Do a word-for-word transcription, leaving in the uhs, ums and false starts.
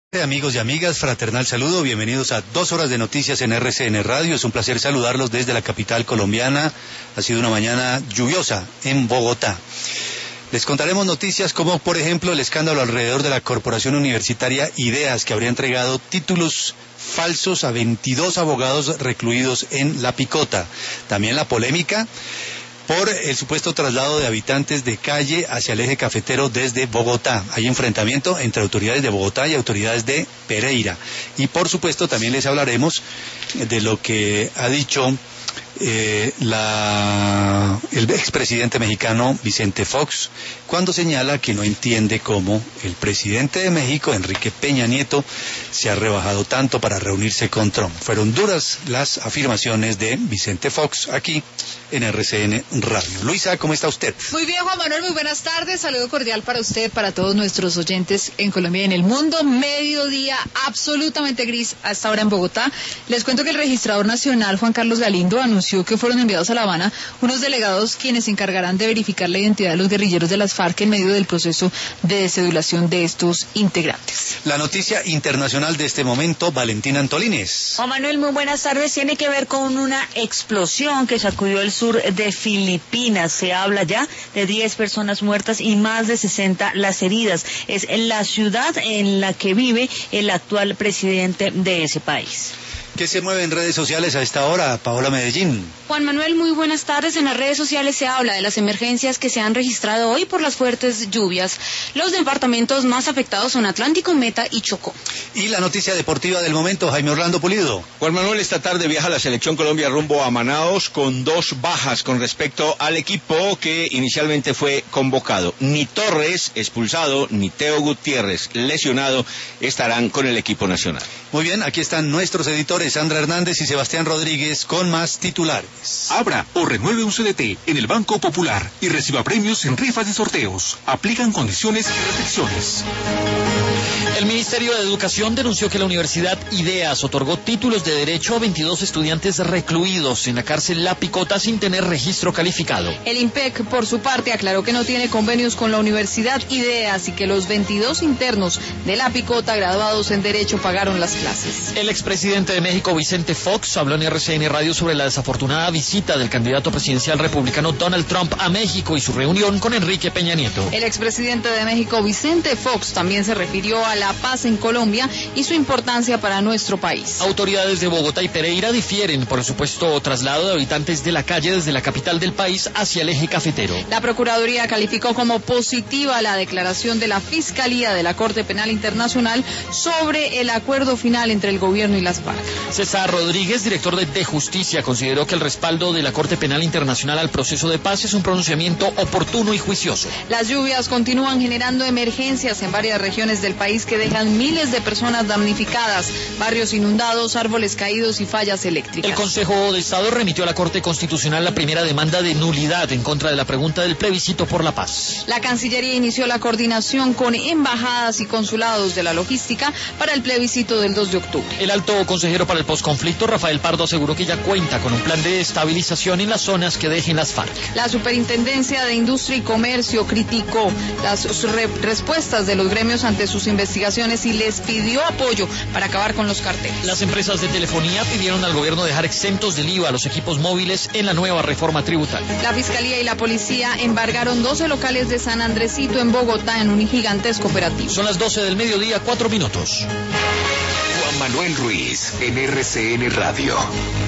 Amigos y amigas, fraternal saludo, bienvenidos a dos horas de noticias en R C N Radio. Es un placer saludarlos desde la capital colombiana. Ha sido una mañana lluviosa en Bogotá. Les contaremos noticias como, por ejemplo, el escándalo alrededor de la corporación universitaria Ideas, que habría entregado títulos falsos a veintidós abogados recluidos en La Picota. También la polémica por el supuesto traslado de habitantes de calle hacia el eje cafetero desde Bogotá. Hay enfrentamiento entre autoridades de Bogotá y autoridades de Pereira. Y por supuesto también les hablaremos de lo que ha dicho eh, la, el expresidente mexicano Vicente Fox, cuando señala que no entiende cómo el presidente de México, Enrique Peña Nieto, se ha rebajado tanto para reunirse con Trump. Fueron duras las afirmaciones de Vicente Fox aquí en R C N Radio. Luisa, ¿cómo está usted? Muy bien, Juan Manuel, muy buenas tardes. Saludo cordial para usted, para todos nuestros oyentes en Colombia y en el mundo. Mediodía absolutamente gris hasta ahora en Bogotá. Les cuento que el registrador nacional, Juan Carlos Galindo, anunció que fueron enviados a La Habana unos delegados quienes se encargarán de verificar la identidad de los guerrilleros de las FARC en medio del proceso de descedulación de estos integrantes. La noticia internacional de este momento, Valentina Antolínez. Juan Manuel, muy buenas tardes. Tiene que ver con una explosión que sacudió el sur de Filipinas. Se habla ya de diez personas muertas y más de sesenta las heridas. Es la ciudad en la que vive el actual presidente de ese país. ¿Qué se mueve en redes sociales a esta hora, Paola Medellín? Juan Manuel, muy buenas tardes. En las redes sociales se habla de las emergencias que se han registrado hoy por las fuertes lluvias. Los departamentos más afectados son Atlántico, Meta y Chocó. Y la noticia deportiva del momento, Jaime Orlando Pulido. Juan Manuel, esta tarde viaja la Selección Colombia rumbo a Manaos con dos bajas con respecto al equipo que inicialmente fue convocado. Ni Torres, expulsado, ni Teo Gutiérrez, lesionado, estarán con el equipo nacional. Muy bien, aquí están nuestros editores Sandra Hernández y Sebastián Rodríguez con más titulares. Abra o renueve un C D T en el Banco Popular y reciba premios en rifas y sorteos. Aplican condiciones y restricciones. El Ministerio de Educación denunció que la Universidad Ideas otorgó títulos de derecho a veintidós estudiantes recluidos en la cárcel La Picota sin tener registro calificado. El IMPEC, por su parte, aclaró que no tiene convenios con la Universidad Ideas y que los veintidós internos de La Picota graduados en Derecho pagaron las clases. El expresidente de México, Vicente Fox, habló en R C N Radio sobre la desafortunada visita del candidato presidencial republicano Donald Trump a México y su reunión con Enrique Peña Nieto. El expresidente de México, Vicente Fox, también se refirió a la paz en Colombia y su importancia para nuestro país. Autoridades de Bogotá y Pereira difieren por el supuesto traslado de habitantes de la calle desde la capital del país hacia el eje cafetero. La Procuraduría calificó como positiva la declaración de la Fiscalía de la Corte Penal Internacional sobre el acuerdo final entre el gobierno y las FARC. César Rodríguez, director de, de Justicia, consideró que el respaldo de la Corte Penal Internacional al proceso de paz es un pronunciamiento oportuno y juicioso. Las lluvias continúan generando emergencias en varias regiones del país que dejan miles de personas damnificadas, barrios inundados, árboles caídos y fallas eléctricas. El Consejo de Estado remitió a la Corte Constitucional la primera demanda de nulidad en contra de la pregunta del plebiscito por la paz. La Cancillería inició la coordinación con embajadas y consulados de la logística para el plebiscito del dos de octubre. El alto consejero para el posconflicto, Rafael Pardo, aseguró que ya cuenta con un plan de estabilización en las zonas que dejen las FARC. La Superintendencia de Industria y Comercio criticó las re respuestas de los gremios ante sus investigaciones y les pidió apoyo para acabar con los carteles. Las empresas de telefonía pidieron al gobierno dejar exentos del I V A a los equipos móviles en la nueva reforma tributaria. La Fiscalía y la Policía embargaron doce locales de San Andresito en Bogotá en un gigantesco operativo. Son las doce del mediodía, cuatro minutos. Juan Manuel Ruiz en R C N Radio.